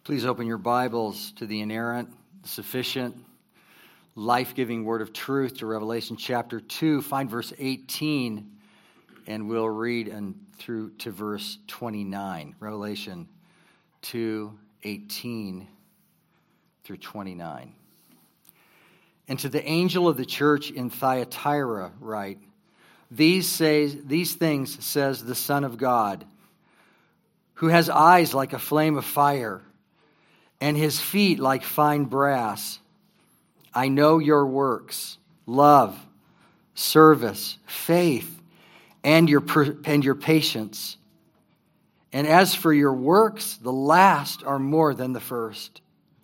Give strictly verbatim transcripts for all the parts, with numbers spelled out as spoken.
Please open your Bibles to the inerrant, sufficient, life-giving word of truth, to Revelation chapter two. Find verse eighteen, and we'll read and through to verse twenty-nine. Revelation two, eighteen through twenty-nine. And to the angel of the church in Thyatira write, These, say, these things says the Son of God, who has eyes like a flame of fire, and his feet like fine brass. I know your works, love, service, faith, and your and your patience. And as for your works, the last are more than the first.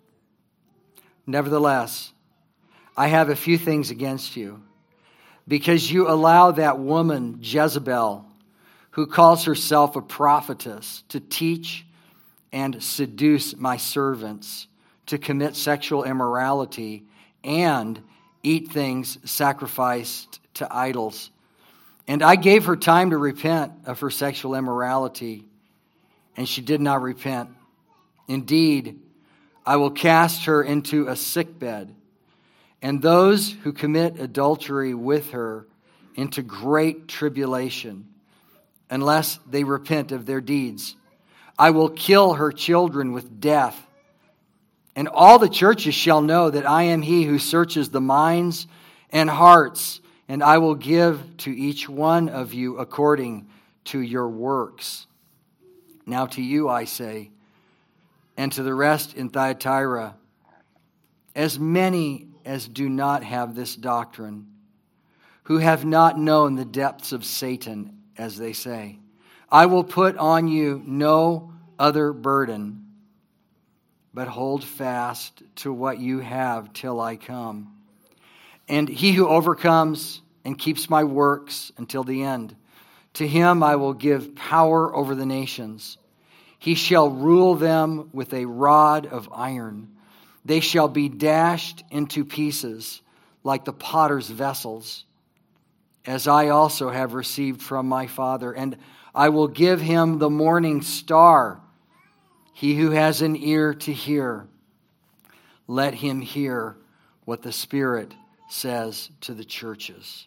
Nevertheless, I have a few things against you, because you allow that woman Jezebel, who calls herself a prophetess, to teach and seduce my servants to commit sexual immorality and eat things sacrificed to idols. And I gave her time to repent of her sexual immorality, and she did not repent. Indeed, I will cast her into a sickbed, and those who commit adultery with her into great tribulation, unless they repent of their deeds. I will kill her children with death. And all the churches shall know that I am he who searches the minds and hearts, and I will give to each one of you according to your works. Now to you I say, and to the rest in Thyatira, as many as do not have this doctrine, who have not known the depths of Satan, as they say, I will put on you no other burden, but hold fast to what you have till I come. And he who overcomes and keeps my works until the end, to him I will give power over the nations. He shall rule them with a rod of iron. They shall be dashed into pieces like the potter's vessels, as I also have received from my Father. And I will give him the morning star. He who has an ear to hear, let him hear what the Spirit says to the churches.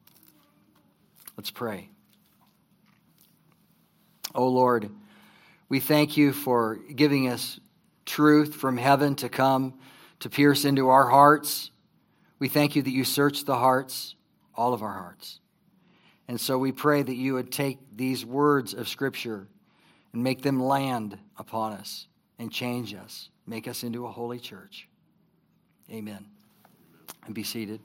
Let's pray. O Lord, we thank you for giving us truth from heaven to come to pierce into our hearts. We thank you that you search the hearts, all of our hearts. And so we pray that you would take these words of Scripture and make them land upon us and change us, make us into a holy church. Amen. And be seated.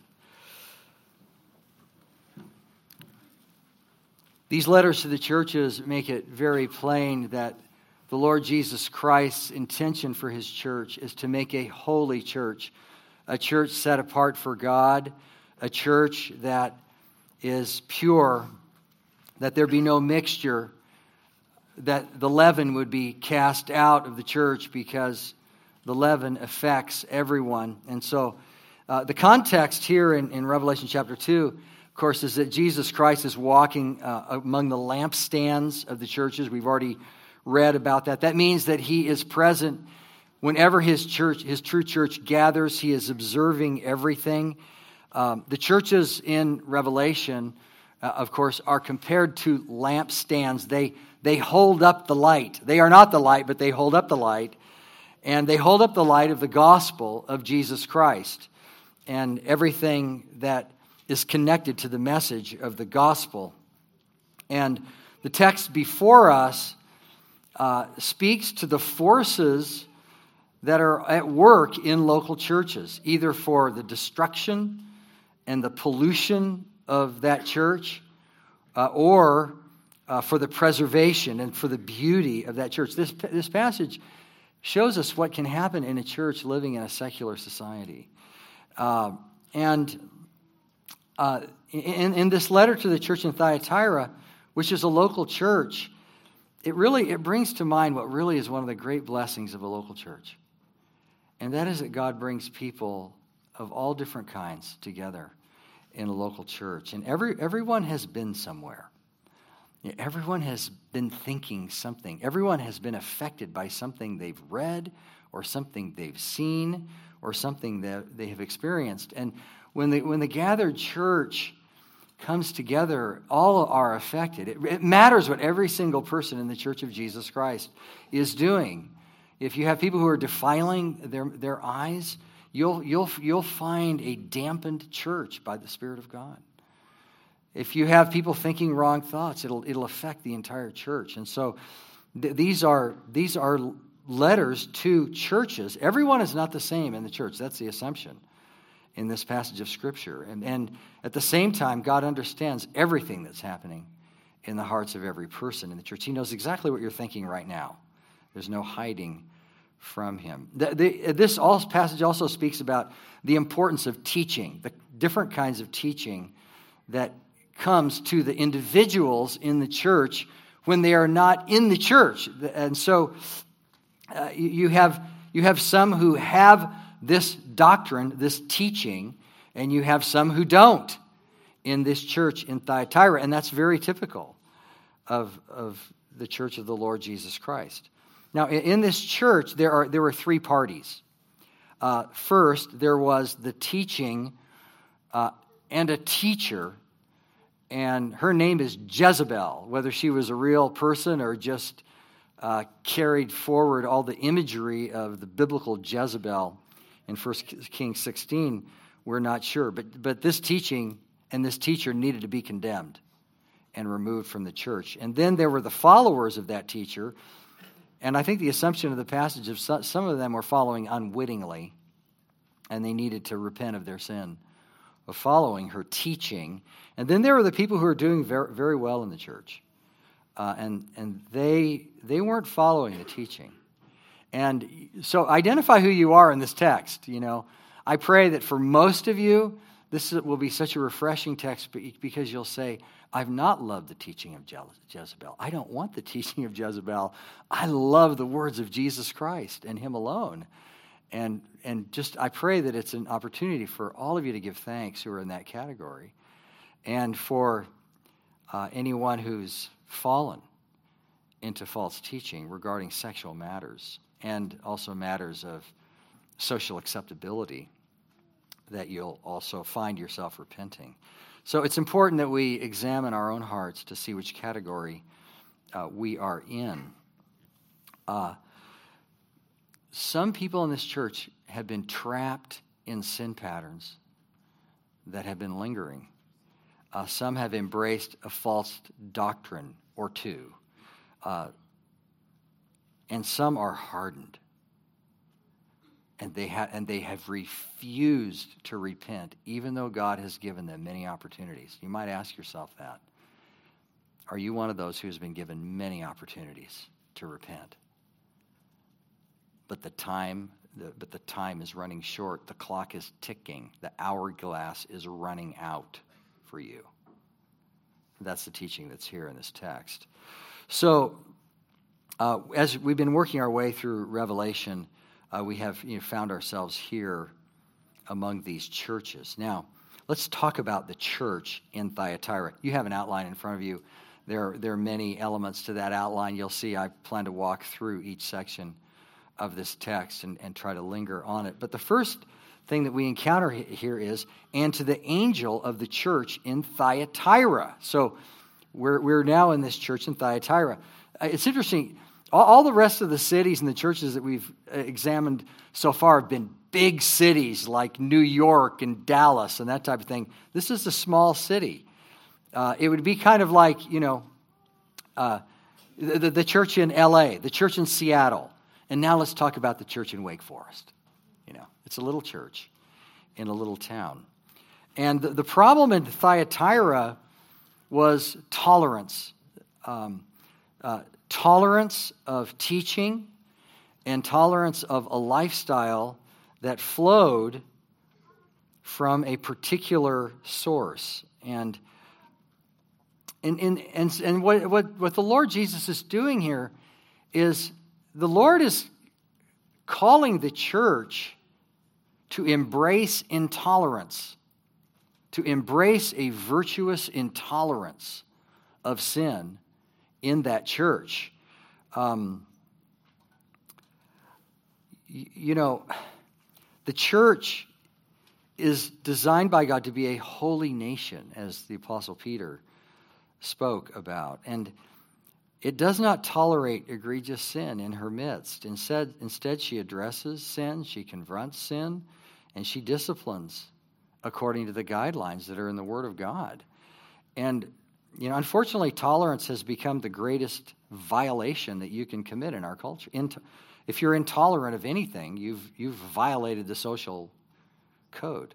These letters to the churches make it very plain that the Lord Jesus Christ's intention for his church is to make a holy church, a church set apart for God, a church that is pure, that there be no mixture, that the leaven would be cast out of the church because the leaven affects everyone. And so uh, the context here in, in Revelation chapter two, of course, is that Jesus Christ is walking uh, among the lampstands of the churches. We've already read about that. That means that he is present whenever his church, his true church gathers. He is observing everything. Um, the churches in Revelation, uh, of course, are compared to lampstands. They they hold up the light. They are not the light, but they hold up the light. And they hold up the light of the gospel of Jesus Christ and everything that is connected to the message of the gospel. And the text before us uh, speaks to the forces that are at work in local churches, either for the destruction and the pollution of that church, uh, or uh, for the preservation and for the beauty of that church. This, this passage shows us what can happen in a church living in a secular society. Uh, and uh, in, in this letter to the church in Thyatira, which is a local church, it really it brings to mind what really is one of the great blessings of a local church. And that is that God brings people of all different kinds together in a local church. And every everyone has been somewhere. Everyone has been thinking something. Everyone has been affected by something they've read or something they've seen or something that they have experienced. And when the, when the gathered church comes together, all are affected. It, it matters what every single person in the Church of Jesus Christ is doing. If you have people who are defiling their, their eyes, you'll, you'll, you'll find a dampened church by the Spirit of God. If you have people thinking wrong thoughts, it'll, it'll affect the entire church. And so th- these are, these are letters to churches. Everyone is not the same in the church. That's the assumption in this passage of Scripture. And, and at the same time, God understands everything that's happening in the hearts of every person in the church. He knows exactly what you're thinking right now. There's no hiding from him. The, the, this all, passage also speaks about the importance of teaching, the different kinds of teaching that comes to the individuals in the church when they are not in the church. And so uh, you have you have some who have this doctrine, this teaching, and you have some who don't in this church in Thyatira, and that's very typical of, of the church of the Lord Jesus Christ. Now, in this church, there are there were three parties. Uh, first, there was the teaching uh, and a teacher, and her name is Jezebel. Whether she was a real person or just uh, carried forward all the imagery of the biblical Jezebel in First Kings sixteen, we're not sure. But but this teaching and this teacher needed to be condemned and removed from the church. And then there were the followers of that teacher. And I think the assumption of the passage of some of them were following unwittingly, and they needed to repent of their sin of following her teaching. And then there were the people who were doing very, very well in the church, uh, and and they they weren't following the teaching. And so identify who you are in this text. You know, I pray that for most of you, this will be such a refreshing text because you'll say, I've not loved the teaching of Jezebel. I don't want the teaching of Jezebel. I love the words of Jesus Christ and him alone. And and just I pray that it's an opportunity for all of you to give thanks who are in that category. And for uh, anyone who's fallen into false teaching regarding sexual matters and also matters of social acceptability, that you'll also find yourself repenting. So it's important that we examine our own hearts to see which category uh, we are in. Uh, some people in this church have been trapped in sin patterns that have been lingering. Uh, some have embraced a false doctrine or two. Uh, and some are hardened. And they, ha- and they have refused to repent, even though God has given them many opportunities. You might ask yourself that. Are you one of those who has been given many opportunities to repent? But the time, the, but the time is running short. The clock is ticking. The hourglass is running out for you. That's the teaching that's here in this text. So, uh, as we've been working our way through Revelation, Uh, we have you know, found ourselves here among these churches. Now, let's talk about the church in Thyatira. You have an outline in front of you. There, there are many elements to that outline. You'll see I plan to walk through each section of this text and, and try to linger on it. But the first thing that we encounter here is, and to the angel of the church in Thyatira. So we're, we're now in this church in Thyatira. It's interesting. All the rest of the cities and the churches that we've examined so far have been big cities like New York and Dallas and that type of thing. This is a small city. Uh, it would be kind of like, you know, uh, the, the church in L A, the church in Seattle. And now let's talk about the church in Wake Forest. You know, it's a little church in a little town. And the, the problem in Thyatira was tolerance. Um, uh, Tolerance of teaching and tolerance of a lifestyle that flowed from a particular source. And and and and, and what, what, what the Lord Jesus is doing here is the Lord is calling the church to embrace intolerance, to embrace a virtuous intolerance of sin in that church. Um, you know, the church is designed by God to be a holy nation, as the Apostle Peter spoke about. And it does not tolerate egregious sin in her midst. Instead, instead, she addresses sin, she confronts sin, and she disciplines according to the guidelines that are in the Word of God. And, you know, unfortunately, tolerance has become the greatest violation that you can commit in our culture. If you're intolerant of anything, you've you've violated the social code.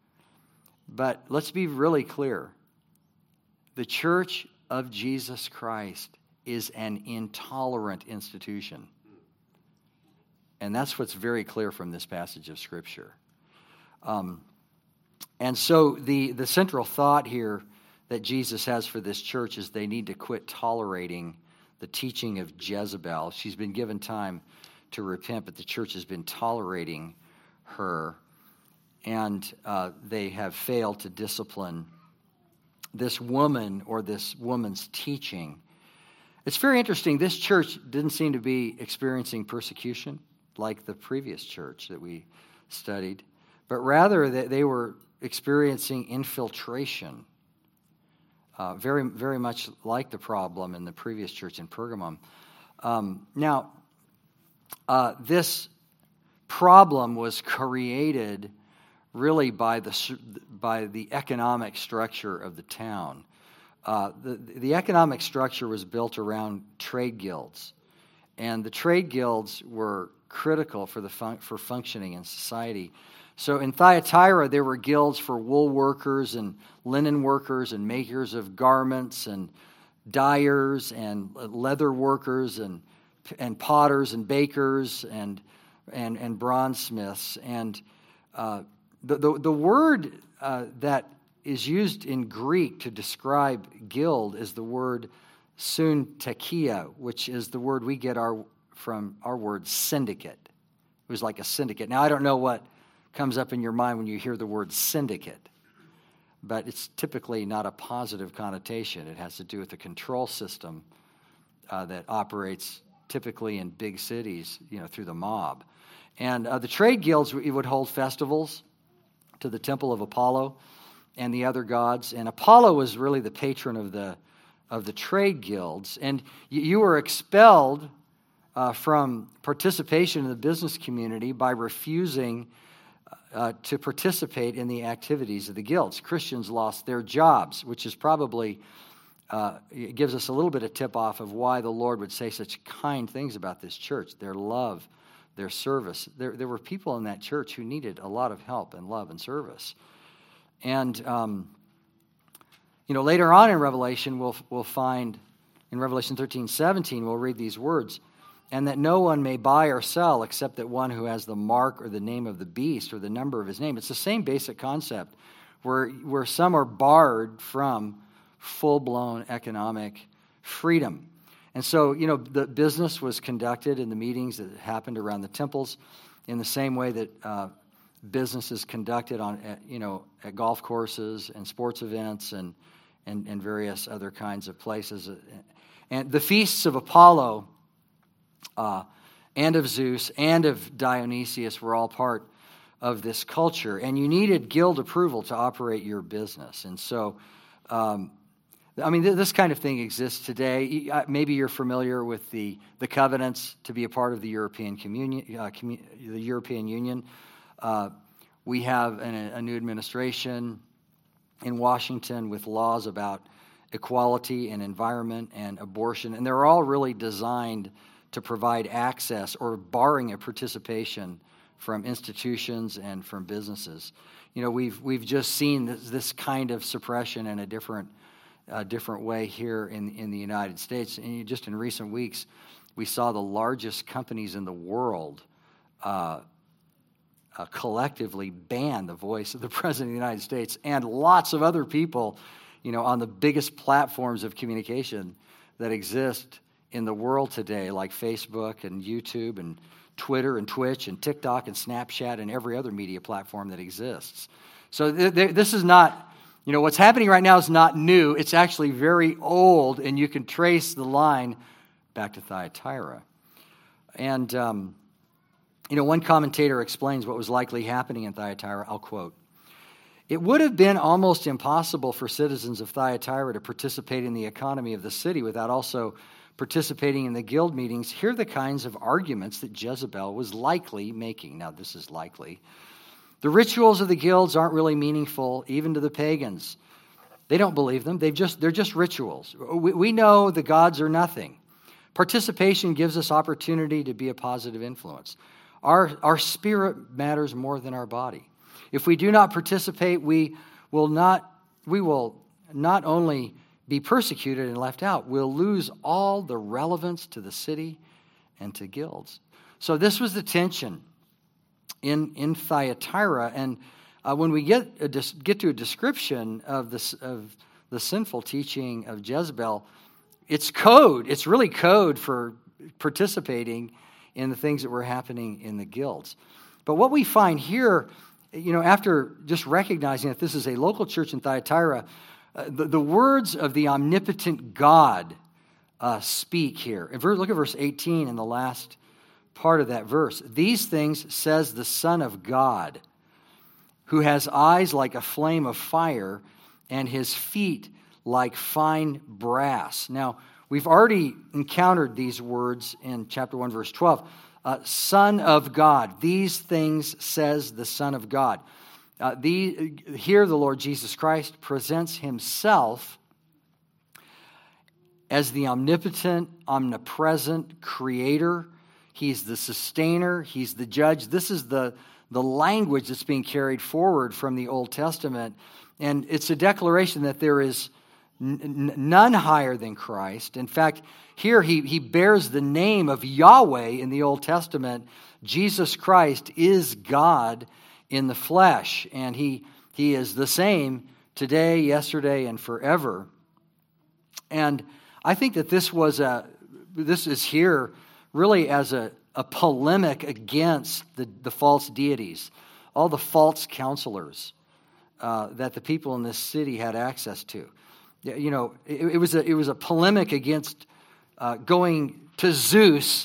But let's be really clear. The Church of Jesus Christ is an intolerant institution. And that's what's very clear from this passage of Scripture. Um, and so the, the central thought here that Jesus has for this church is they need to quit tolerating the teaching of Jezebel. She's been given time to repent, but the church has been tolerating her, and uh, they have failed to discipline this woman or this woman's teaching. It's very interesting. This church didn't seem to be experiencing persecution like the previous church that we studied, but rather that they were experiencing infiltration, uh, very, very much like the problem in the previous church in Pergamum. Um, now, uh, this problem was created really by the by the economic structure of the town. Uh, the, the economic structure was built around trade guilds, and the trade guilds were critical for the fun- for functioning in society. So in Thyatira, there were guilds for wool workers and linen workers and makers of garments and dyers and leather workers and and potters and bakers and and and bronzesmiths. And uh, the, the the word uh, that is used in Greek to describe guild is the word syntekia, which is the word we get our from our word syndicate. It was like a syndicate. Now, I don't know what comes up in your mind when you hear the word syndicate, but it's typically not a positive connotation. It has to do with the control system uh, that operates typically in big cities, you know, through the mob. And uh, the trade guilds would hold festivals to the temple of Apollo and the other gods. And Apollo was really the patron of the of the trade guilds. And you, you were expelled uh, from participation in the business community by refusing uh, to participate in the activities of the guilds. Christians lost their jobs, which is probably, uh, it gives us a little bit of tip-off of why the Lord would say such kind things about this church, their love, their service. There, there were people in that church who needed a lot of help and love and service. And, um, you know, later on in Revelation, we'll we'll find, in Revelation thirteen, seventeen, we'll read these words, and that no one may buy or sell except that one who has the mark or the name of the beast or the number of his name. It's the same basic concept where, where some are barred from full-blown economic freedom. And so, you know, the business was conducted in the meetings that happened around the temples in the same way that uh, business is conducted on, you know, at golf courses and sports events and, and, and various other kinds of places. And the feasts of Apollo uh, and of Zeus and of Dionysius were all part of this culture. And you needed guild approval to operate your business. And so, um, I mean, this kind of thing exists today. Maybe you're familiar with the, the covenants to be a part of the European Communion, uh, commun- the European Union. Uh, we have an, a new administration in Washington with laws about equality and environment and abortion, and they're all really designed to provide access or barring a participation from institutions and from businesses. You know, we've we've just seen this, this kind of suppression in a different uh, different way here in in the United States. And just in recent weeks, we saw the largest companies in the world Uh, Uh, collectively ban the voice of the President of the United States and lots of other people, you know, on the biggest platforms of communication that exist in the world today, like Facebook and YouTube and Twitter and Twitch and TikTok and Snapchat and every other media platform that exists. So th- th- this is not, you know, what's happening right now is not new. It's actually very old, and you can trace the line back to Thyatira. And, um, You know, one commentator explains what was likely happening in Thyatira. I'll quote. It would have been almost impossible for citizens of Thyatira to participate in the economy of the city without also participating in the guild meetings. Here are the kinds of arguments that Jezebel was likely making. Now, this is likely. The rituals of the guilds aren't really meaningful, even to the pagans. They don't believe them. They've just, they're just rituals. We, we know the gods are nothing. Participation gives us opportunity to be a positive influence. Our, our spirit matters more than our body. If we do not participate, we will not, we will not only be persecuted and left out, we'll lose all the relevance to the city and to guilds. So this was the tension in, in Thyatira. And uh, when we get a, get to a description of, this, of the sinful teaching of Jezebel, it's code. It's really code for participating in the things that were happening in the guilds. But what we find here, you know, after just recognizing that this is a local church in Thyatira, uh, the, the words of the omnipotent God uh, speak here. And look at verse eighteen in the last part of that verse. These things says the Son of God, who has eyes like a flame of fire and his feet like fine brass. Now, we've already encountered these words in chapter one, verse twelve. Uh, Son of God. These things says the Son of God. Uh, the, here the Lord Jesus Christ presents himself as the omnipotent, omnipresent creator. He's the sustainer. He's the judge. This is the, the language that's being carried forward from the Old Testament. And it's a declaration that there is n- none higher than Christ. In fact, here he, he bears the name of Yahweh in the Old Testament. Jesus Christ is God in the flesh, and he, he is the same today, yesterday, and forever. And I think that this was a this is here really as a, a polemic against the, the false deities, all the false counselors uh, that the people in this city had access to. You know, it, it was a it was a polemic against Uh, going to Zeus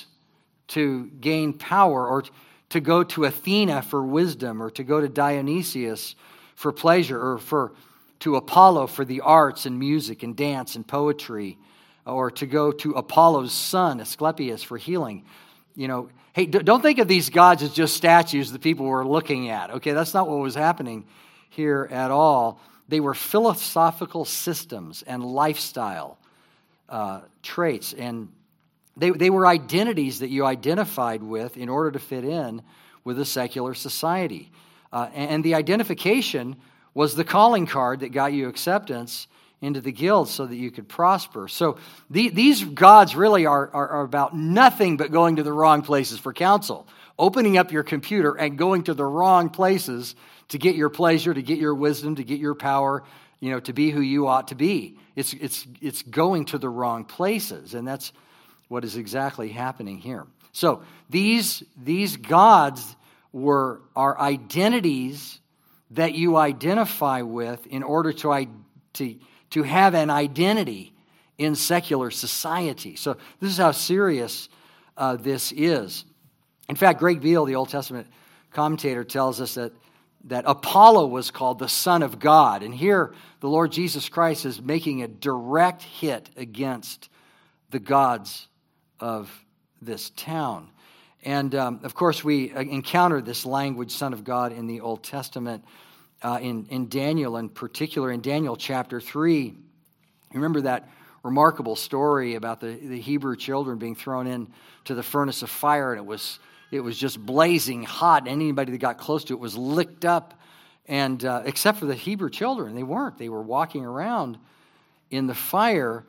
to gain power, or to go to Athena for wisdom, or to go to Dionysius for pleasure, or for to Apollo for the arts and music and dance and poetry, or to go to Apollo's son, Asclepius, for healing. You know, hey, don't think of these gods as just statues that people were looking at. Okay, that's not what was happening here at all. They were philosophical systems and lifestyle Uh, traits, and they they were identities that you identified with in order to fit in with a secular society. Uh, and, and the identification was the calling card that got you acceptance into the guild so that you could prosper. So the, these gods really are, are, are about nothing but going to the wrong places for counsel, opening up your computer and going to the wrong places to get your pleasure, to get your wisdom, to get your power, you know, to be who you ought to be. It's it's it's going to the wrong places, and that's what is exactly happening here. So these these gods were are identities that you identify with in order to to to have an identity in secular society. So this is how serious uh, this is. In fact, Greg Beale, the Old Testament commentator, tells us that. that Apollo was called the Son of God. And here, the Lord Jesus Christ is making a direct hit against the gods of this town. And, um, of course, we encounter this language, Son of God, in the Old Testament, uh, in, in Daniel in particular. In Daniel chapter three, you remember that remarkable story about the, the Hebrew children being thrown into the furnace of fire, and it was... It was just blazing hot, and anybody that got close to it was licked up. And uh, except for the Hebrew children, they weren't. They were walking around in the fire,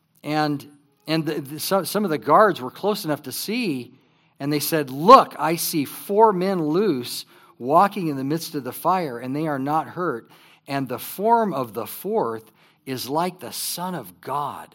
and and the, the, so, some of the guards were close enough to see, and they said, "Look, I see four men loose walking in the midst of the fire, and they are not hurt. And the form of the fourth is like the Son of God."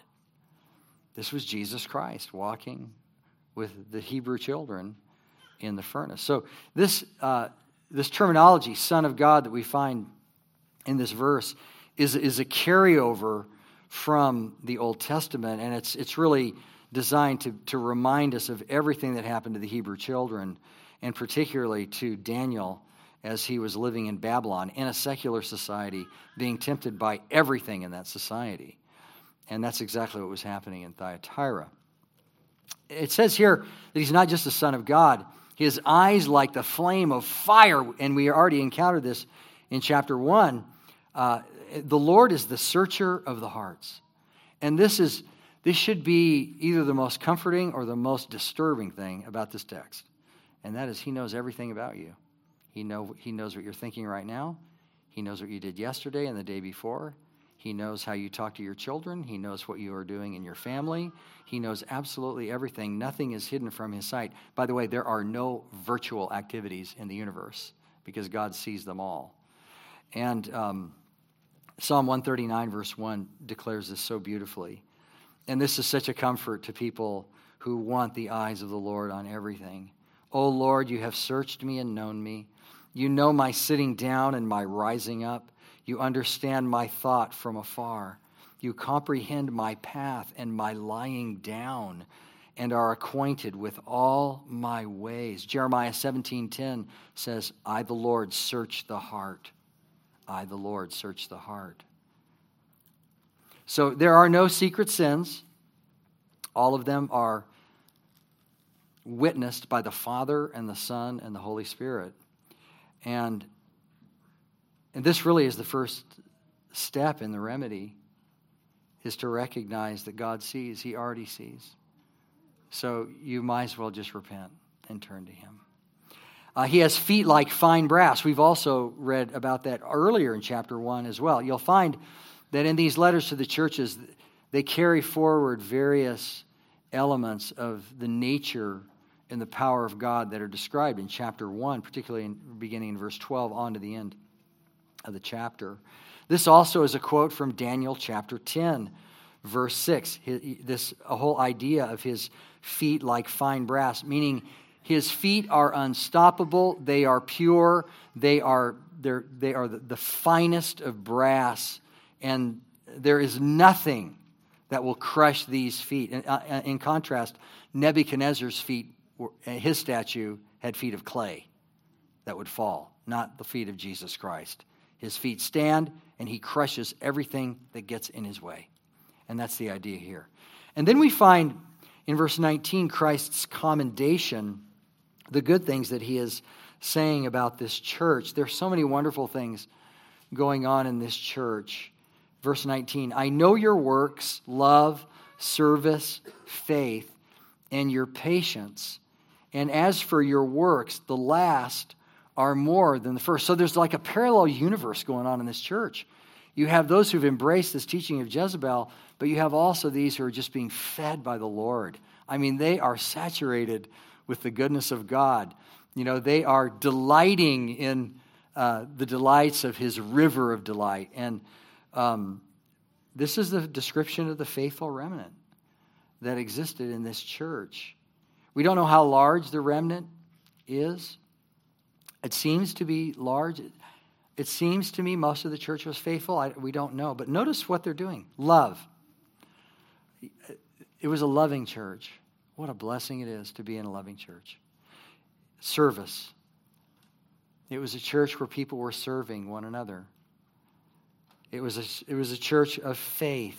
This was Jesus Christ walking with the Hebrew children in the furnace. So this uh, this terminology, Son of God, that we find in this verse is, is a carryover from the Old Testament, and it's it's really designed to, to remind us of everything that happened to the Hebrew children and particularly to Daniel as he was living in Babylon in a secular society, being tempted by everything in that society. And that's exactly what was happening in Thyatira. It says here that he's not just the Son of God. His eyes like the flame of fire, and we already encountered this in chapter one. Uh, the Lord is the searcher of the hearts. And this is this should be either the most comforting or the most disturbing thing about this text. And that is, he knows everything about you. He know he knows what you're thinking right now. He knows what you did yesterday and the day before. He knows how you talk to your children. He knows what you are doing in your family. He knows absolutely everything. Nothing is hidden from his sight. By the way, there are no virtual activities in the universe because God sees them all. And um, Psalm one thirty-nine verse one declares this so beautifully. And this is such a comfort to people who want the eyes of the Lord on everything. O Lord, you have searched me and known me. You know my sitting down and my rising up. You understand my thought from afar. You comprehend my path and my lying down and are acquainted with all my ways. Jeremiah seventeen ten says, I, the Lord, search the heart. I, the Lord, search the heart. So there are no secret sins. All of them are witnessed by the Father and the Son and the Holy Spirit. And, and this really is the first step in the remedy, is to recognize that God sees. He already sees. So you might as well just repent and turn to him. Uh, he has feet like fine brass. We've also read about that earlier in chapter one as well. You'll find that in these letters to the churches, they carry forward various elements of the nature and the power of God that are described in chapter one, particularly in beginning in verse twelve on to the end of the chapter. This also is a quote from Daniel chapter ten, verse six. This a whole idea of his feet like fine brass, meaning his feet are unstoppable, they are pure, they are they're, they are the, the finest of brass, and there is nothing that will crush these feet. In, uh, in contrast, Nebuchadnezzar's feet, his statue had feet of clay that would fall, not the feet of Jesus Christ. His feet stand, and he crushes everything that gets in his way. And that's the idea here. And then we find in verse nineteen Christ's commendation, the good things that he is saying about this church. There's so many wonderful things going on in this church. Verse nineteen, I know your works, love, service, faith, and your patience. And as for your works, the last are more than the first. So there's like a parallel universe going on in this church. You have those who've embraced this teaching of Jezebel, but you have also these who are just being fed by the Lord. I mean, they are saturated with the goodness of God. You know, they are delighting in uh, the delights of his river of delight. And um, this is the description of the faithful remnant that existed in this church. We don't know how large the remnant is. It seems to be large. It seems to me most of the church was faithful. I, we don't know. But notice what they're doing. Love. It was a loving church. What a blessing it is to be in a loving church. Service. It was a church where people were serving one another. It was a, it was a church of faith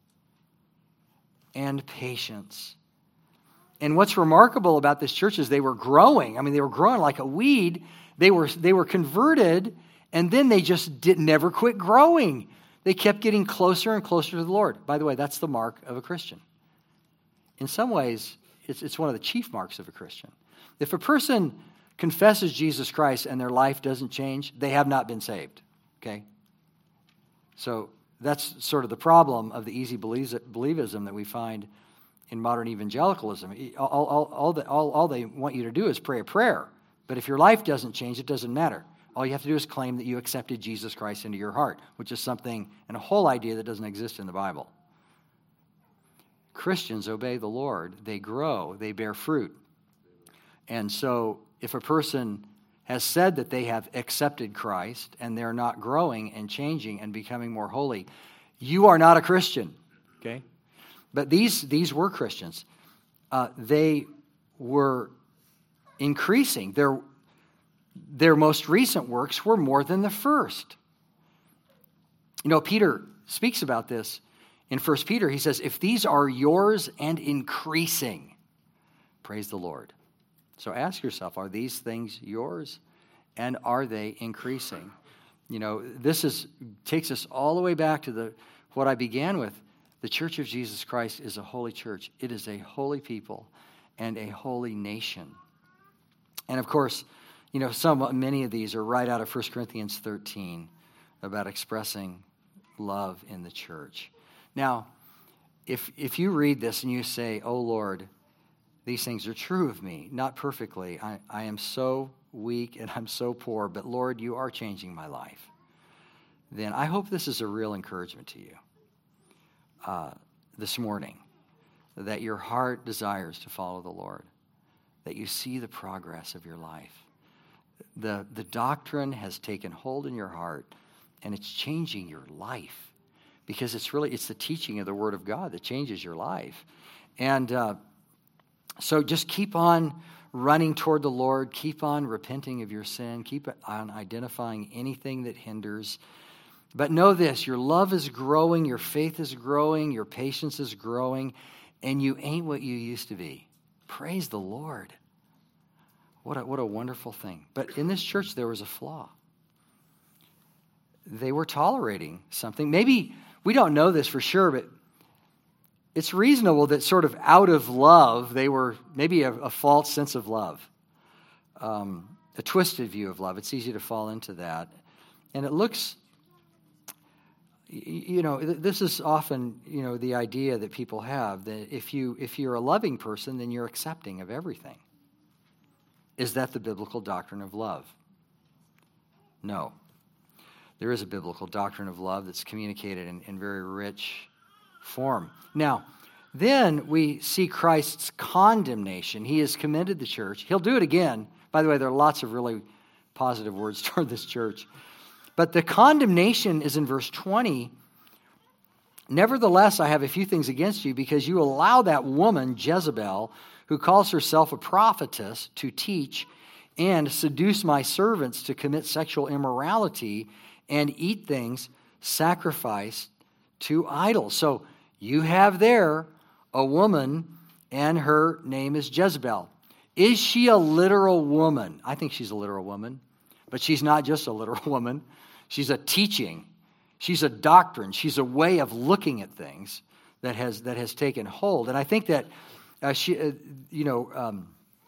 and patience. And what's remarkable about this church is they were growing. I mean, they were growing like a weed. They were they were converted, and then they just did never quit growing. They kept getting closer and closer to the Lord. By the way, that's the mark of a Christian. In some ways, it's, it's one of the chief marks of a Christian. If a person confesses Jesus Christ and their life doesn't change, they have not been saved. Okay? So that's sort of the problem of the easy believism that we find in modern evangelicalism. All, all, all, the, all, all they want you to do is pray a prayer. But if your life doesn't change, it doesn't matter. All you have to do is claim that you accepted Jesus Christ into your heart, which is something and a whole idea that doesn't exist in the Bible. Christians obey the Lord. They grow. They bear fruit. And so if a person has said that they have accepted Christ and they're not growing and changing and becoming more holy, you are not a Christian. Okay? But these, these were Christians. Uh, they were increasing. Their, their most recent works were more than the first. You know, Peter speaks about this in First Peter. He says, if these are yours and increasing, praise the Lord. So ask yourself, are these things yours and are they increasing? You know, this is takes us all the way back to the what I began with. The Church of Jesus Christ is a holy church. It is a holy people and a holy nation. And of course, you know, some many of these are right out of First Corinthians thirteen about expressing love in the church. Now, if if you read this and you say, "Oh Lord, these things are true of me, not perfectly. I, I am so weak and I'm so poor, but Lord, you are changing my life," then I hope this is a real encouragement to you uh, this morning, that your heart desires to follow the Lord, that you see the progress of your life. The, the doctrine has taken hold in your heart, and it's changing your life, because it's really, it's the teaching of the Word of God that changes your life. And uh, so just keep on running toward the Lord, keep on repenting of your sin, keep on identifying anything that hinders. But know this, your love is growing, your faith is growing, your patience is growing, and you ain't what you used to be. Praise the Lord. What a, what a wonderful thing. But in this church, there was a flaw. They were tolerating something. Maybe, we don't know this for sure, but it's reasonable that sort of out of love, they were maybe a, a false sense of love, um, a twisted view of love. It's easy to fall into that. And it looks, you know, this is often, you know, the idea that people have that if you if you're a loving person, then you're accepting of everything. Is that the biblical doctrine of love? No. There is a biblical doctrine of love that's communicated in, in very rich form. Now, then we see Christ's condemnation. He has commended the church. He'll do it again. By the way, there are lots of really positive words toward this church. But the condemnation is in verse twenty. Nevertheless, I have a few things against you, because you allow that woman, Jezebel, who calls herself a prophetess, to teach and seduce my servants to commit sexual immorality and eat things sacrificed to idols. So you have there a woman, and her name is Jezebel. Is she a literal woman? I think she's a literal woman, but she's not just a literal woman. She's a teaching. She's a doctrine. She's a way of looking at things that has that has taken hold. And I think that uh, she, uh, you know, um,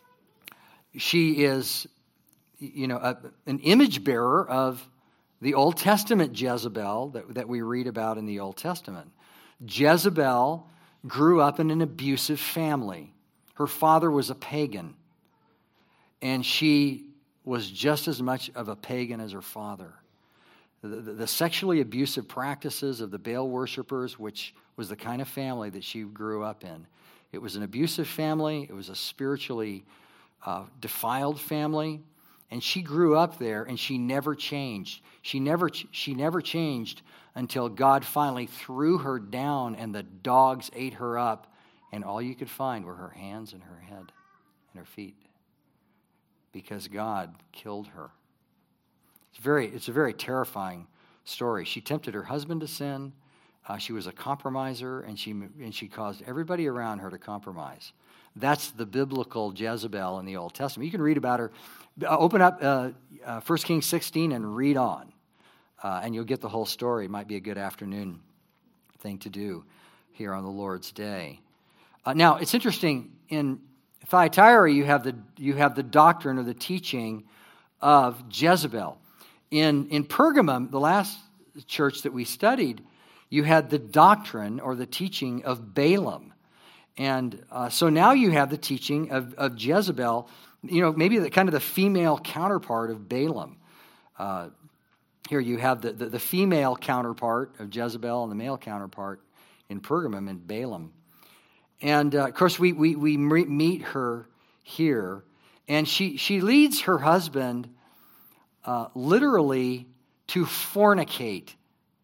she is, you know, a, an image bearer of the Old Testament Jezebel that, that we read about in the Old Testament. Jezebel grew up in an abusive family. Her father was a pagan, and she was just as much of a pagan as her father. The, the, the sexually abusive practices of the Baal worshipers, which was the kind of family that she grew up in. It was an abusive family. It was a spiritually uh, defiled family. And she grew up there, and she never changed. She never, she never changed until God finally threw her down, and the dogs ate her up, and all you could find were her hands and her head and her feet, because God killed her. It's very, it's a very terrifying story. She tempted her husband to sin. Uh, she was a compromiser, and she and she caused everybody around her to compromise. That's the biblical Jezebel in the Old Testament. You can read about her. Uh, open up uh, uh, First Kings sixteen and read on, uh, and you'll get the whole story. It might be a good afternoon thing to do here on the Lord's Day. Uh, now, it's interesting. In Thyatira, you have the you have the doctrine or the teaching of Jezebel. In in Pergamum, the last church that we studied, you had the doctrine or the teaching of Balaam. And uh, so now you have the teaching of, of Jezebel, you know, maybe the kind of the female counterpart of Balaam. Uh, here you have the, the, the female counterpart of Jezebel and the male counterpart in Pergamum and Balaam. And, uh, of course, we, we, we meet her here. And she, she leads her husband uh, literally to fornicate.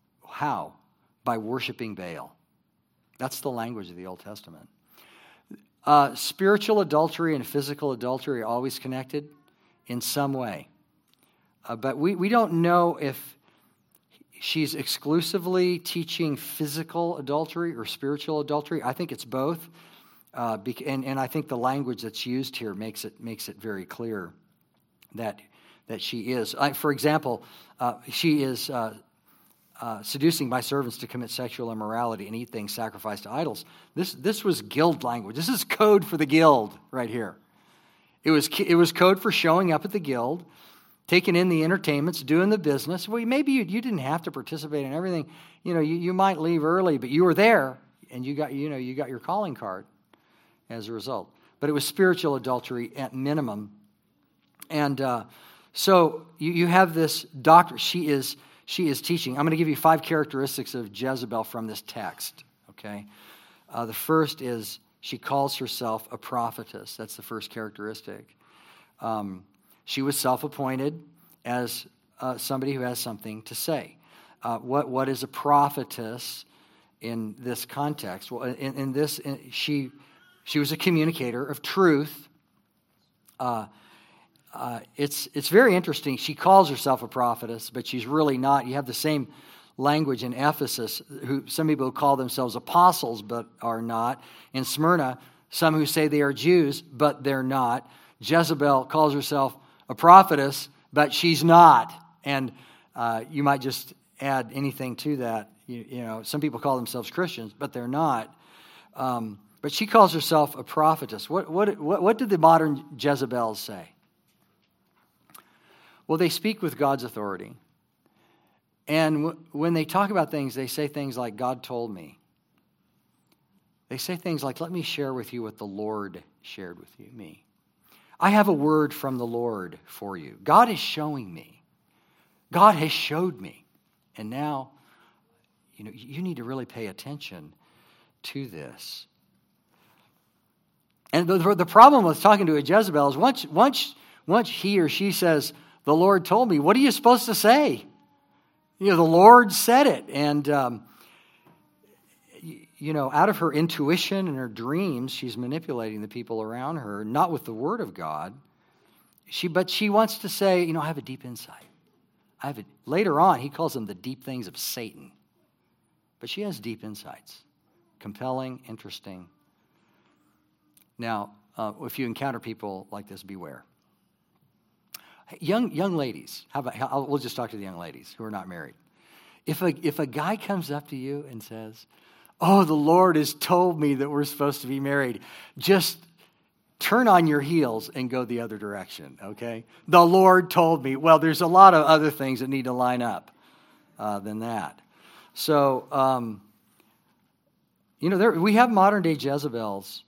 How? By worshiping Baal. That's the language of the Old Testament. Uh, spiritual adultery and physical adultery are always connected in some way. Uh, but we, we don't know if she's exclusively teaching physical adultery or spiritual adultery. I think it's both. Uh, bec- and, and I think the language that's used here makes it makes it very clear that that she is. I, for example, uh, she is uh, uh, seducing my servants to commit sexual immorality and eat things sacrificed to idols. This this was guild language. This is code for the guild right here. It was it was code for showing up at the guild, taking in the entertainments, doing the business. Well, maybe you, you didn't have to participate in everything. You know, you, you might leave early, but you were there and you got you know you got your calling card as a result. But it was spiritual adultery at minimum. And uh, so you, you have this doctor. She is she is teaching. I'm going to give you five characteristics of Jezebel from this text. Okay, uh, the first is she calls herself a prophetess. That's the first characteristic. Um, she was self-appointed as uh, somebody who has something to say. Uh, what what is a prophetess in this context? Well, in, in this, in, she. She was a communicator of truth. Uh, uh, it's it's very interesting. She calls herself a prophetess, but she's really not. You have the same language in Ephesus. Who some people call themselves apostles, but are not. In Smyrna, some who say they are Jews, but they're not. Jezebel calls herself a prophetess, but she's not. And uh, you might just add anything to that. You, you know, some people call themselves Christians, but they're not. Um, But she calls herself a prophetess. What, what, what, what did the modern Jezebels say? Well, they speak with God's authority. And w- when they talk about things, they say things like, God told me. They say things like, let me share with you what the Lord shared with you, me. I have a word from the Lord for you. God is showing me. God has showed me. And now, you know, you need to really pay attention to this. And the, the problem with talking to a Jezebel is once, once, once he or she says, the Lord told me, what are you supposed to say? You know, the Lord said it. And, um, you know, out of her intuition and her dreams, she's manipulating the people around her, not with the Word of God. She, but she wants to say, you know, I have a deep insight. I have a, later on, he calls them the deep things of Satan. But she has deep insights. Compelling, interesting. Now, uh, if you encounter people like this, beware. Young young ladies, how about? How, we'll just talk to the young ladies who are not married. If a if a guy comes up to you and says, "Oh, the Lord has told me that we're supposed to be married," just turn on your heels and go the other direction. Okay? The Lord told me. Well, there's a lot of other things that need to line up uh, than that. So, um, you know, there, we have modern day Jezebels.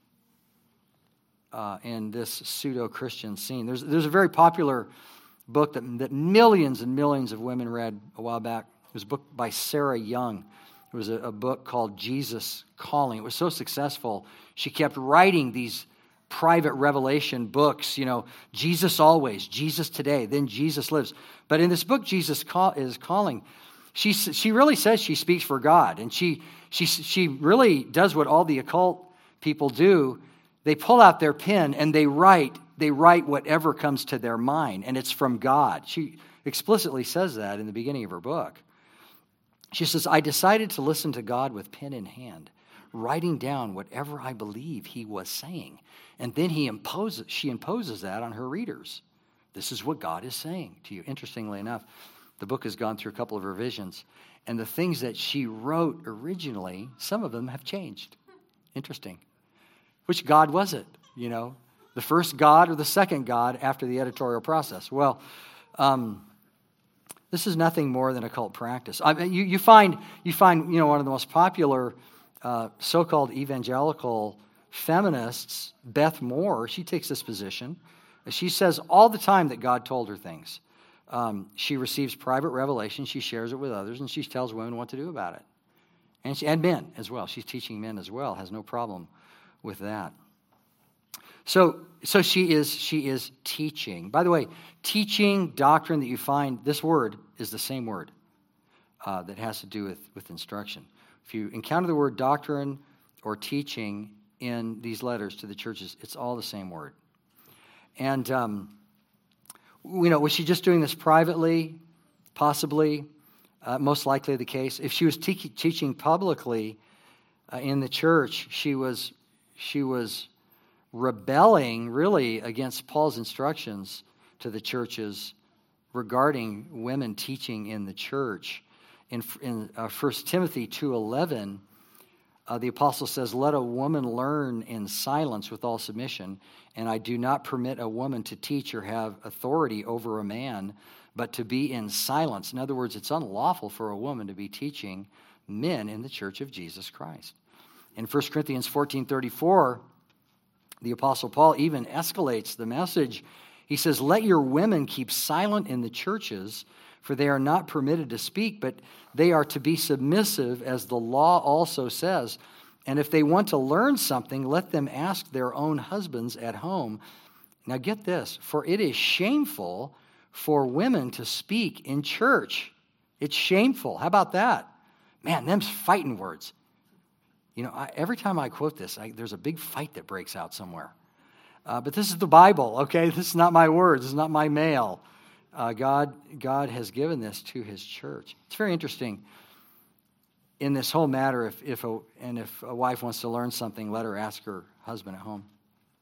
Uh, in this pseudo-Christian scene. There's there's a very popular book that, that millions and millions of women read a while back. It was a book by Sarah Young. It was a, a book called Jesus Calling. It was so successful, she kept writing these private revelation books, you know, Jesus Always, Jesus Today, then Jesus Lives. But in this book, Jesus Call, is Calling, she she really says she speaks for God. And she she she really does what all the occult people do. They pull out their pen and they write, they write whatever comes to their mind, and it's from God. She explicitly says that in the beginning of her book. She says, I decided to listen to God with pen in hand, writing down whatever I believe he was saying. And then he imposes, she imposes that on her readers. This is what God is saying to you. Interestingly enough, the book has gone through a couple of revisions, and the things that she wrote originally, some of them have changed. Interesting. Which God was it? You know, the first God or the second God after the editorial process? Well, um, this is nothing more than occult practice. I mean, you, you find you find you know one of the most popular uh, so-called evangelical feminists, Beth Moore. She takes this position. She says all the time that God told her things. Um, she receives private revelation. She shares it with others, and she tells women what to do about it, and she, and men as well. She's teaching men as well. Has no problem with that. So, so she is she is teaching. By the way, teaching doctrine that you find, this word is the same word uh, that has to do with, with instruction. If you encounter the word doctrine or teaching in these letters to the churches. It's all the same word. And, um, you know, was she just doing this privately? Possibly. Uh, most likely the case. If she was te- teaching publicly uh, in the church, she was she was rebelling really against Paul's instructions to the churches regarding women teaching in the church. In, in uh, First Timothy two eleven, uh, the apostle says, "Let a woman learn in silence with all submission, and I do not permit a woman to teach or have authority over a man, but to be in silence." In other words, it's unlawful for a woman to be teaching men in the church of Jesus Christ. In First Corinthians fourteen thirty-four, the apostle Paul even escalates the message. He says, "Let your women keep silent in the churches, for they are not permitted to speak, but they are to be submissive, as the law also says. And if they want to learn something, let them ask their own husbands at home." Now get this, "For it is shameful for women to speak in church." It's shameful. How about that? Man, them's fighting words. You know, I, every time I quote this, I, there's a big fight that breaks out somewhere. Uh, but this is the Bible, okay? This is not my words. This is not my mail. Uh, God, God has given this to his church. It's very interesting in this whole matter. If, if a, and if a wife wants to learn something, let her ask her husband at home.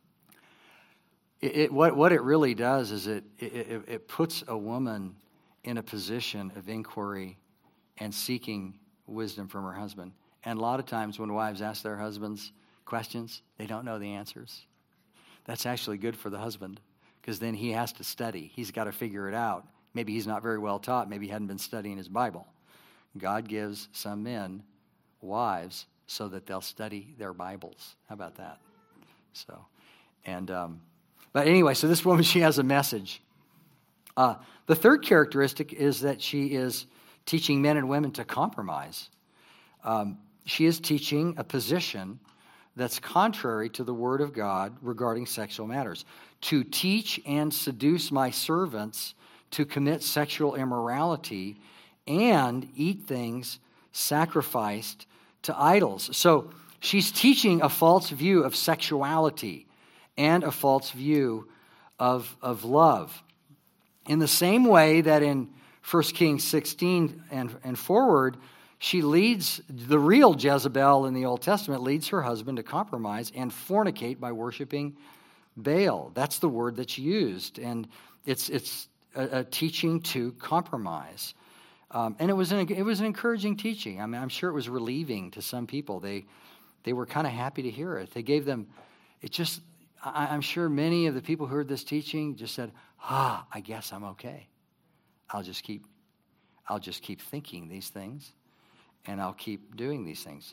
It, it, what, what it really does is it, it, it puts a woman in a position of inquiry and seeking wisdom from her husband. And a lot of times when wives ask their husbands questions, they don't know the answers. That's actually good for the husband, because then he has to study. He's got to figure it out. Maybe he's not very well taught. Maybe he hadn't been studying his Bible. God gives some men wives so that they'll study their Bibles. How about that? So, and um, but anyway, so this woman, she has a message. Uh, the third characteristic is that she is teaching men and women to compromise. Um, she is teaching a position that's contrary to the Word of God regarding sexual matters. To teach and seduce my servants to commit sexual immorality and eat things sacrificed to idols. So she's teaching a false view of sexuality and a false view of, of love. In the same way that in First Kings sixteen and, and forward, she leads, the real Jezebel in the Old Testament leads her husband to compromise and fornicate by worshiping Baal. That's the word that's used. And it's it's a, a teaching to compromise. Um, and it was, an, it was an encouraging teaching. I mean, I'm sure it was relieving to some people. They they were kind of happy to hear it. They gave them, it just, I, I'm sure many of the people who heard this teaching just said, ah, I guess I'm okay. I'll just keep, I'll just keep thinking these things. And I'll keep doing these things.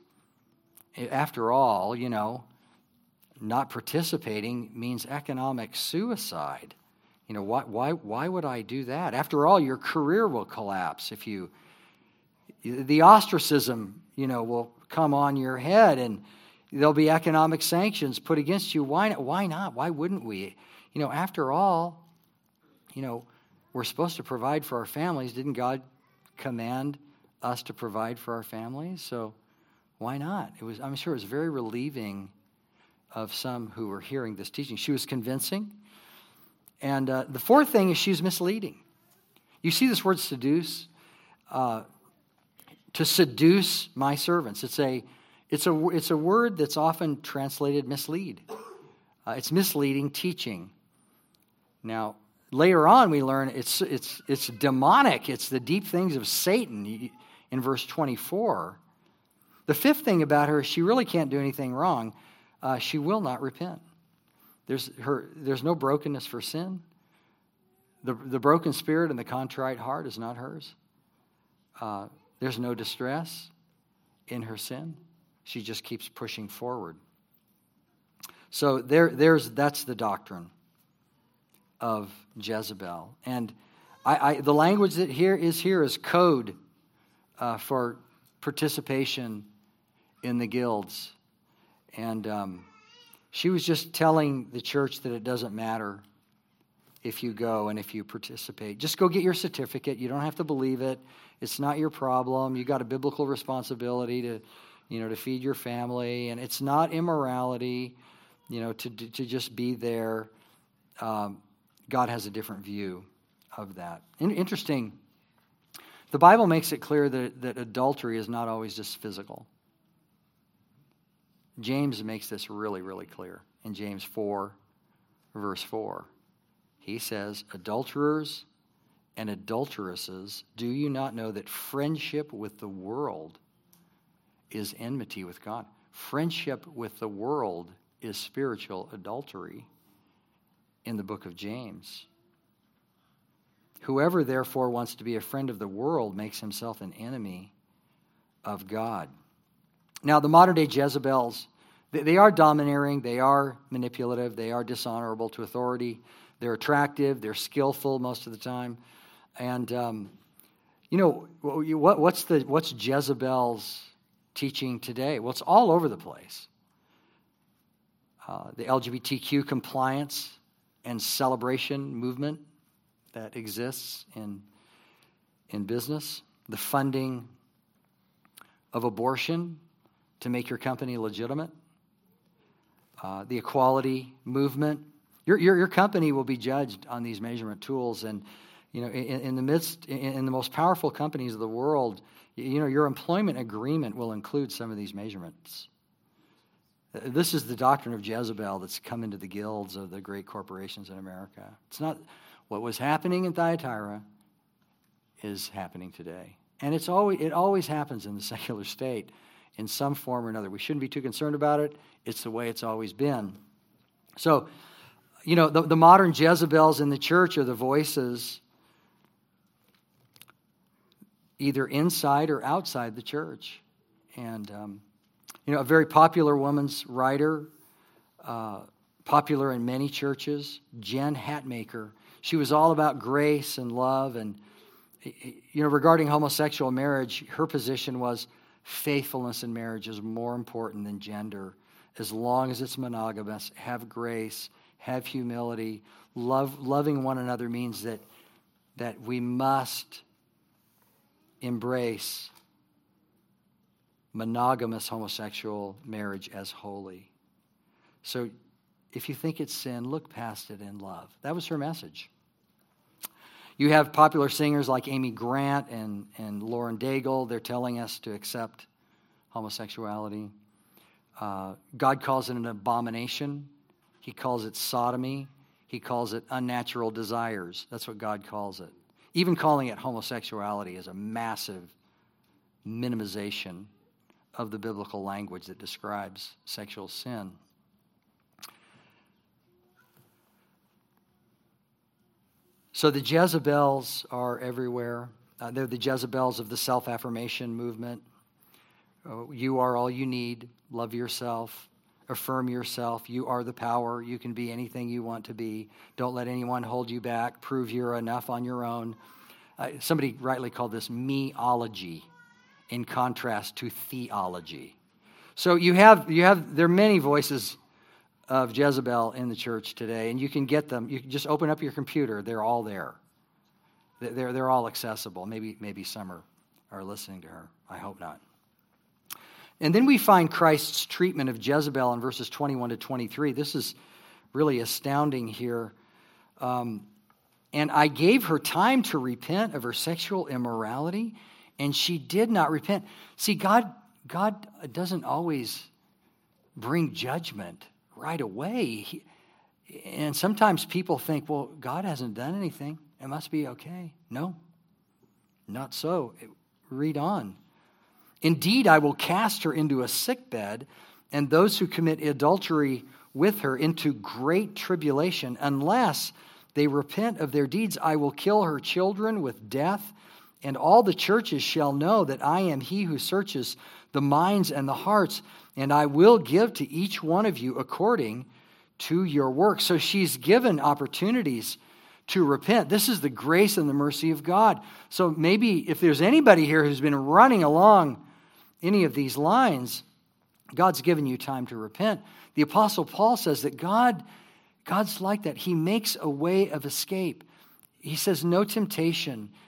After all, you know, not participating means economic suicide. You know, why, why, why would I do that? After all, your career will collapse if you, the ostracism, you know, will come on your head, and there'll be economic sanctions put against you. Why, why not? Why wouldn't we? You know, after all, you know, we're supposed to provide for our families. Didn't God command us to provide for our families? So why not? It was, I'm sure it was very relieving of some who were hearing this teaching. She was convincing. And uh, the fourth thing is she's misleading. You see this word seduce? Uh, to seduce my servants. It's a, it's a, it's a word that's often translated mislead. Uh, it's misleading teaching. Now, later on we learn it's, it's, it's demonic. It's the deep things of Satan. In verse twenty-four, the fifth thing about her is she really can't do anything wrong. Uh, she will not repent. There's her. There's no brokenness for sin. The, the broken spirit and the contrite heart is not hers. Uh, there's no distress in her sin. She just keeps pushing forward. So there, there's that's the doctrine of Jezebel. And I, I, the language that here is here is code Uh, for participation in the guilds. And um, she was just telling the church that it doesn't matter if you go and if you participate. Just go get your certificate. You don't have to believe it. It's not your problem. You got a biblical responsibility to, you know, to feed your family. And it's not immorality, you know, to to just be there. Um, God has a different view of that. In, interesting, the Bible makes it clear that, that adultery is not always just physical. James makes this really, really clear in James four, verse four. He says, adulterers and adulteresses, do you not know that friendship with the world is enmity with God? Friendship with the world is spiritual adultery in the book of James. Whoever therefore wants to be a friend of the world makes himself an enemy of God. Now, the modern day Jezebels, they are domineering, they are manipulative, they are dishonorable to authority, they're attractive, they're skillful most of the time. And, um, you know, what, what's the what's Jezebel's teaching today? Well, it's all over the place. Uh, the L G B T Q compliance and celebration movement that exists in, in business, the funding of abortion to make your company legitimate, uh, the equality movement. Your, your your company will be judged on these measurement tools, and you know, in, in the midst, in, in the most powerful companies of the world, you know, your employment agreement will include some of these measurements. This is the doctrine of Jezebel that's come into the guilds of the great corporations in America. It's not what was happening in Thyatira is happening today, and it's always it always happens in the secular state in some form or another. We shouldn't be too concerned about it. It's the way it's always been. So, you know, the, the modern Jezebels in the church are the voices either inside or outside the church. And, um, you know, a very popular woman's writer, uh, popular in many churches, Jen Hatmaker. She was all about grace and love. And, you know, regarding homosexual marriage, her position was faithfulness in marriage is more important than gender. As long as it's monogamous, have grace, have humility. Love, loving one another means that, that we must embrace monogamous homosexual marriage as holy. So if you think it's sin, look past it in love. That was her message. You have popular singers like Amy Grant and, and Lauren Daigle. They're telling us to accept homosexuality. Uh, God calls it an abomination. He calls it sodomy. He calls it unnatural desires. That's what God calls it. Even calling it homosexuality is a massive minimization of the biblical language that describes sexual sin. So the Jezebels are everywhere. Uh, they're the Jezebels of the self-affirmation movement. Uh, you are all you need. Love yourself. Affirm yourself. You are the power. You can be anything you want to be. Don't let anyone hold you back. Prove you're enough on your own. Uh, somebody rightly called this meology in contrast to theology. So you have, you have, there are many voices of Jezebel in the church today, and you can get them. You can just open up your computer. They're all there. They're, they're all accessible. Maybe, maybe some are, are listening to her. I hope not. And then we find Christ's treatment of Jezebel in verses twenty-one to twenty-three. This is really astounding here. Um, and I gave her time to repent of her sexual immorality, and she did not repent. See, God, God doesn't always bring judgment right away. He, and sometimes people think, well, God hasn't done anything. It must be okay. No, not so. Read on. Indeed, I will cast her into a sickbed, and those who commit adultery with her into great tribulation. Unless they repent of their deeds, I will kill her children with death, and all the churches shall know that I am he who searches the minds and the hearts, and I will give to each one of you according to your work. So she's given opportunities to repent. This is the grace and the mercy of God. So maybe if there's anybody here who's been running along any of these lines, God's given you time to repent. The Apostle Paul says that God, God's like that. He makes a way of escape. He says, no temptation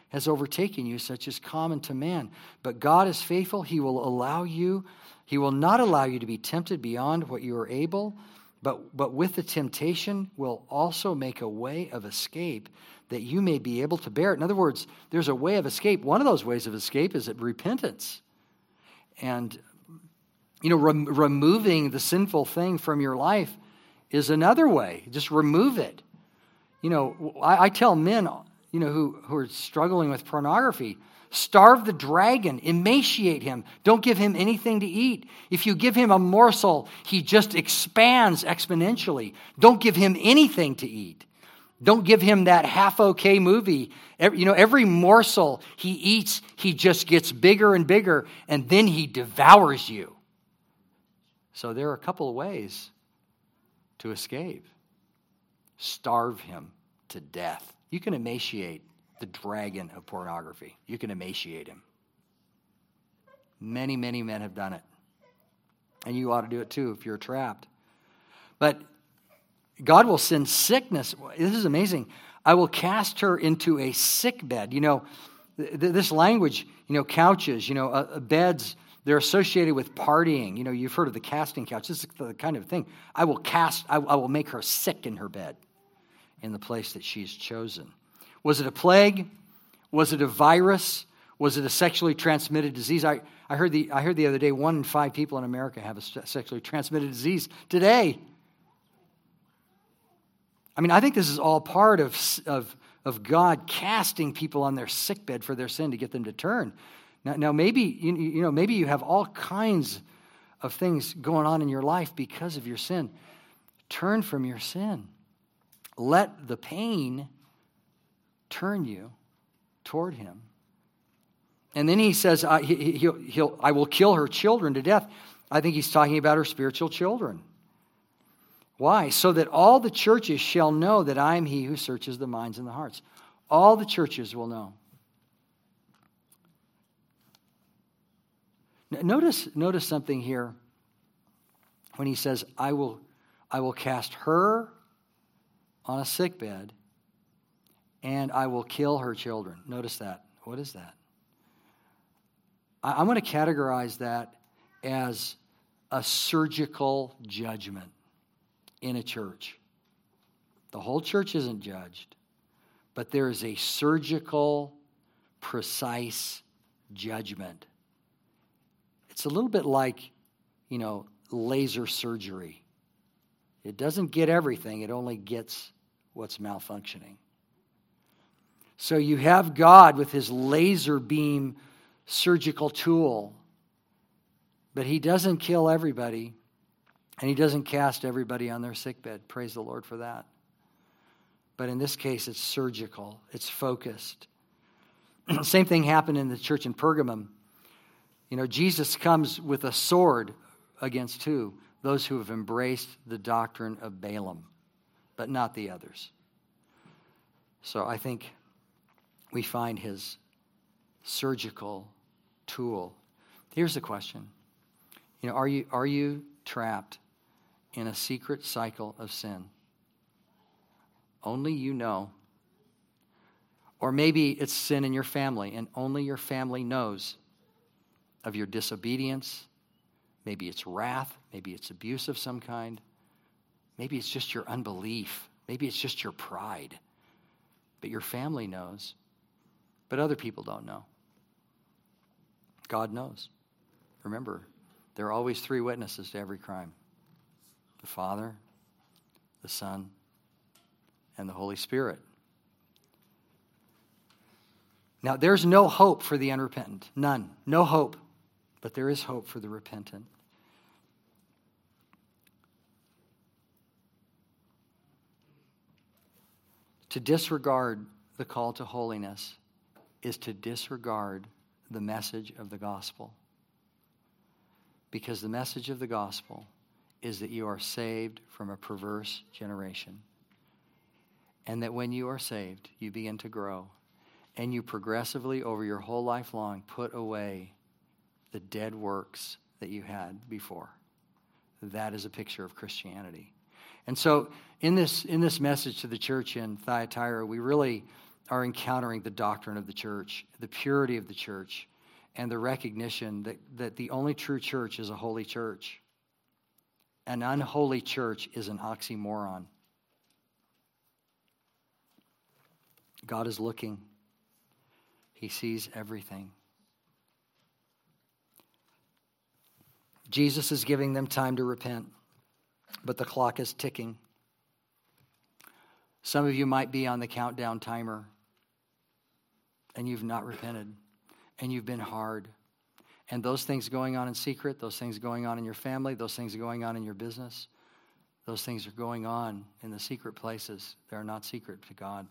has overtaken you, such as common to man. But God is faithful. He will allow you, he will not allow you to be tempted beyond what you are able, but, but with the temptation will also make a way of escape that you may be able to bear it. In other words, there's a way of escape. One of those ways of escape is repentance. And, you know, rem- removing the sinful thing from your life is another way. Just remove it. You know, I, I tell men, you know, who, who are struggling with pornography, starve the dragon, emaciate him. Don't give him anything to eat. If you give him a morsel, he just expands exponentially. Don't give him anything to eat. Don't give him that half-okay movie. Every, you know, every morsel he eats, he just gets bigger and bigger, and then he devours you. So there are a couple of ways to escape. Starve him to death. You can emaciate the dragon of pornography. You can emaciate him. Many, many men have done it. And you ought to do it too if you're trapped. But God will send sickness. This is amazing. I will cast her into a sick bed. You know, th- this language, you know, couches, you know, uh, beds, they're associated with partying. You know, you've heard of the casting couch. This is the kind of thing. I will cast, I, I will make her sick in her bed in the place that she's chosen. Was it a plague? Was it a virus? Was it a sexually transmitted disease? I, I heard the I heard the other day one in five people in America have a sexually transmitted disease today. I mean, I think this is all part of, of, of God casting people on their sickbed for their sin to get them to turn. Now, now maybe you, you know maybe you have all kinds of things going on in your life because of your sin. Turn from your sin. Let the pain turn you toward him. And then he says, I, he, he'll, he'll, I will kill her children to death. I think he's talking about her spiritual children. Why? So that all the churches shall know that I am he who searches the minds and the hearts. All the churches will know. Notice, notice something here when he says, I will, I will cast her on a sickbed and I will kill her children. Notice that. What is that? I, I'm going to categorize that as a surgical judgment in a church. The whole church isn't judged, but there is a surgical, precise judgment. It's a little bit like, you know, laser surgery. It doesn't get everything, it only gets what's malfunctioning. So you have God with his laser beam surgical tool, but he doesn't kill everybody. And he doesn't cast everybody on their sickbed. Praise the Lord for that. But in this case, it's surgical. It's focused. Same thing happened in the church in Pergamum. You know, Jesus comes with a sword against who? Those who have embraced the doctrine of Balaam, but not the others. So I think we find his surgical tool. Here's the question. You know, are you are you trapped in a secret cycle of sin? Only you know. Or maybe it's sin in your family, and only your family knows of your disobedience. Maybe it's wrath. Maybe it's abuse of some kind. Maybe it's just your unbelief. Maybe it's just your pride. But your family knows. But other people don't know. God knows. Remember, there are always three witnesses to every crime. The Father, the Son, and the Holy Spirit. Now, there's no hope for the unrepentant. None. No hope. But there is hope for the repentant. To disregard the call to holiness is to disregard the message of the gospel. Because the message of the gospel is that you are saved from a perverse generation. And that when you are saved, you begin to grow. And you progressively, over your whole life long, put away the dead works that you had before. That is a picture of Christianity. And so in this in this message to the church in Thyatira, we really are encountering the doctrine of the church, the purity of the church, and the recognition that, that the only true church is a holy church. An unholy church is an oxymoron. God is looking. He sees everything. Jesus is giving them time to repent, but the clock is ticking. Some of you might be on the countdown timer, and you've not repented, and you've been hard. And those things going on in secret, those things going on in your family, those things going on in your business, those things are going on in the secret places. They're not secret to God.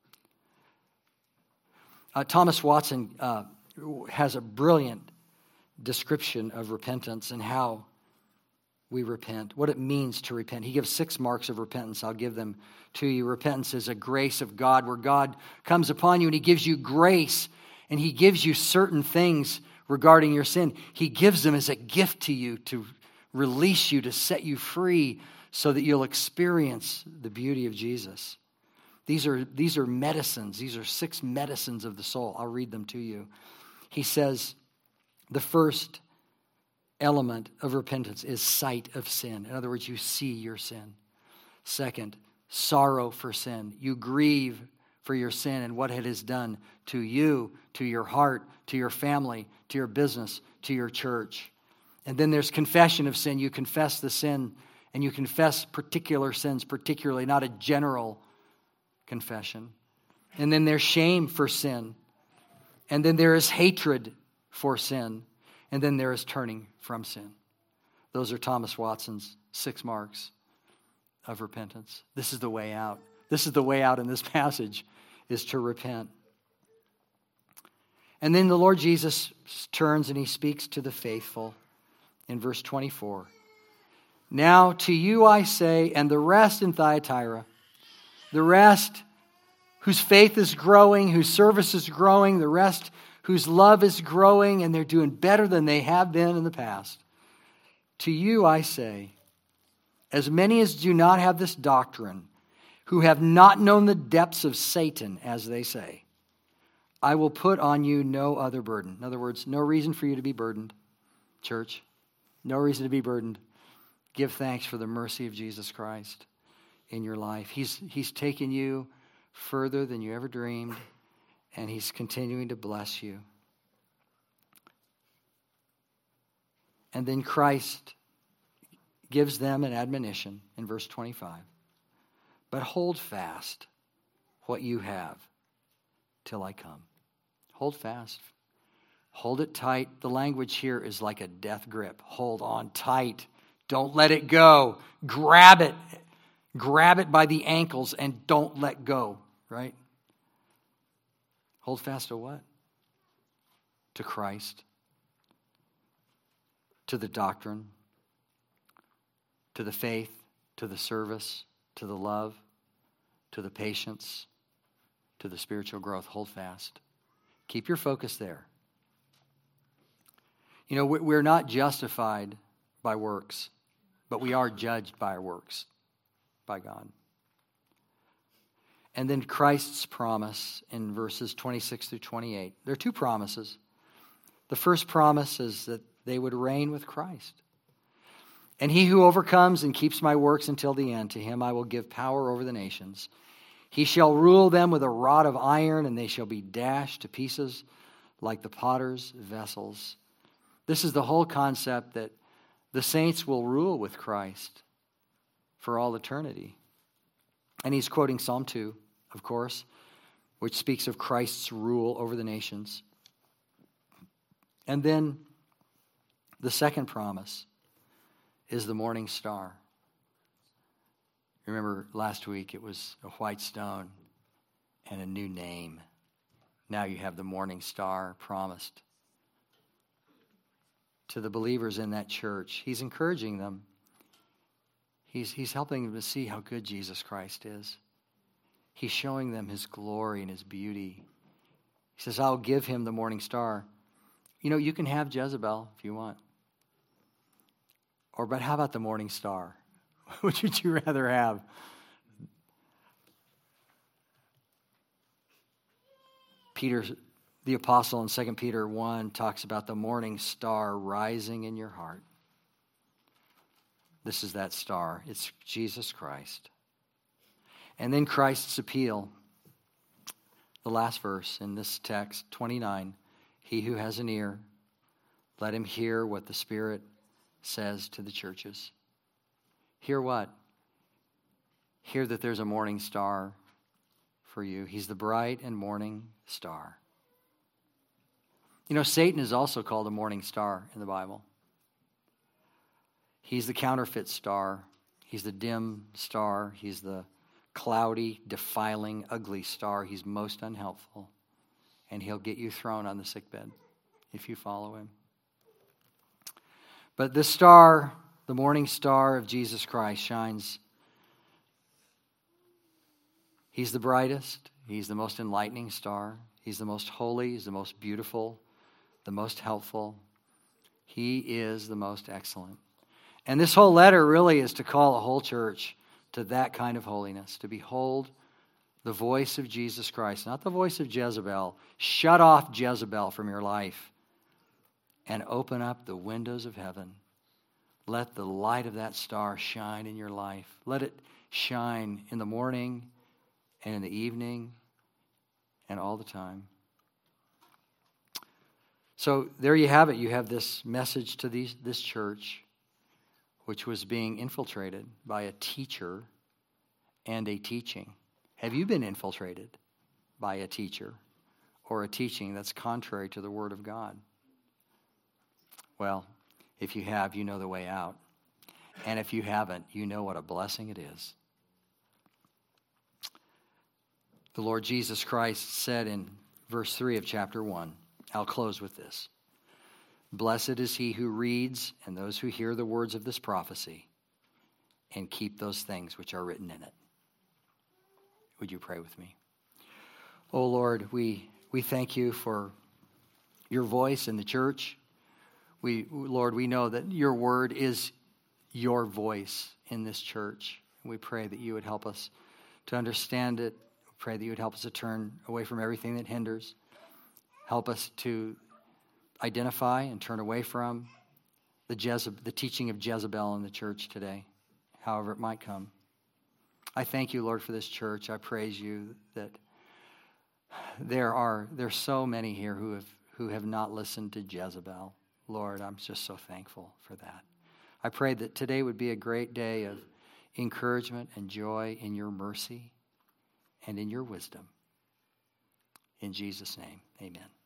Uh, Thomas Watson uh, has a brilliant description of repentance and how we repent, what it means to repent. He gives six marks of repentance. I'll give them to you. Repentance is a grace of God where God comes upon you and he gives you grace and he gives you certain things regarding your sin. He gives them as a gift to you to release you, to set you free so that you'll experience the beauty of Jesus. These are, these are medicines. These are six medicines of the soul. I'll read them to you. He says, the first element of repentance is sight of sin. In other words, you see your sin. Second, sorrow for sin. You grieve for your sin and what it has done to you, to your heart, to your family, to your business, to your church. And then there's confession of sin. You confess the sin and you confess particular sins, particularly, not a general confession. And then there's shame for sin. And then there is hatred for sin. And then there is turning from sin. Those are Thomas Watson's six marks of repentance. This is the way out. This is the way out in this passage, is to repent. And then the Lord Jesus turns and he speaks to the faithful in verse twenty-four. Now to you I say, and the rest in Thyatira, the rest whose faith is growing, whose service is growing, the rest whose love is growing, and they're doing better than they have been in the past. To you I say, as many as do not have this doctrine, who have not known the depths of Satan, as they say, I will put on you no other burden. In other words, no reason for you to be burdened, church. No reason to be burdened. Give thanks for the mercy of Jesus Christ in your life. He's, he's taken you further than you ever dreamed, and he's continuing to bless you. And then Christ gives them an admonition in verse twenty-five. But hold fast what you have till I come. Hold fast. Hold it tight. The language here is like a death grip. Hold on tight. Don't let it go. Grab it. Grab it by the ankles and don't let go, right? Hold fast to what? To Christ. To the doctrine. To the faith. To the service. To the love. To the patience. To the spiritual growth. Hold fast. Keep your focus there. You know, we're not justified by works, but we are judged by our works, by God. And then Christ's promise in verses twenty-six through twenty-eight. There are two promises. The first promise is that they would reign with Christ. And he who overcomes and keeps my works until the end, to him I will give power over the nations. He shall rule them with a rod of iron, and they shall be dashed to pieces like the potter's vessels. This is the whole concept that the saints will rule with Christ for all eternity. And he's quoting Psalm two, of course, which speaks of Christ's rule over the nations. And then the second promise is the morning star. Remember last week it was a white stone and a new name. Now you have the morning star promised to the believers in that church. He's encouraging them. He's, he's helping them to see how good Jesus Christ is. He's showing them his glory and his beauty. He says, I'll give him the morning star. You know, you can have Jezebel if you want. Or, but how about the morning star? Which would you rather have? Peter, the apostle in Second Peter one talks about the morning star rising in your heart. This is that star. It's Jesus Christ. And then Christ's appeal. The last verse in this text, twenty-nine. He who has an ear, let him hear what the Spirit says to the churches. Hear what? Hear that there's a morning star for you. He's the bright and morning star. You know, Satan is also called a morning star in the Bible. He's the counterfeit star. He's the dim star. He's the cloudy, defiling, ugly star. He's most unhelpful. And he'll get you thrown on the sickbed if you follow him. But this star, the morning star of Jesus Christ, shines. He's the brightest. He's the most enlightening star. He's the most holy. He's the most beautiful, the most helpful. He is the most excellent. And this whole letter really is to call a whole church to that kind of holiness, to behold the voice of Jesus Christ, not the voice of Jezebel. Shut off Jezebel from your life and open up the windows of heaven. Let the light of that star shine in your life. Let it shine in the morning and in the evening and all the time. So there you have it. You have this message to these, this church, which was being infiltrated by a teacher and a teaching. Have you been infiltrated by a teacher or a teaching that's contrary to the Word of God? Well, if you have, you know the way out. And if you haven't, you know what a blessing it is. The Lord Jesus Christ said in verse three of chapter one, I'll close with this. Blessed is he who reads and those who hear the words of this prophecy and keep those things which are written in it. Would you pray with me? Oh Lord, we, we thank you for your voice in the church. We, Lord, we know that your word is your voice in this church. We pray that you would help us to understand it. We pray that you would help us to turn away from everything that hinders. Help us to identify and turn away from the, Jezebel, the teaching of Jezebel in the church today, however it might come. I thank you, Lord, for this church. I praise you that there are there's so many here who have who have not listened to Jezebel. Lord, I'm just so thankful for that. I pray that today would be a great day of encouragement and joy in your mercy and in your wisdom. In Jesus' name, amen.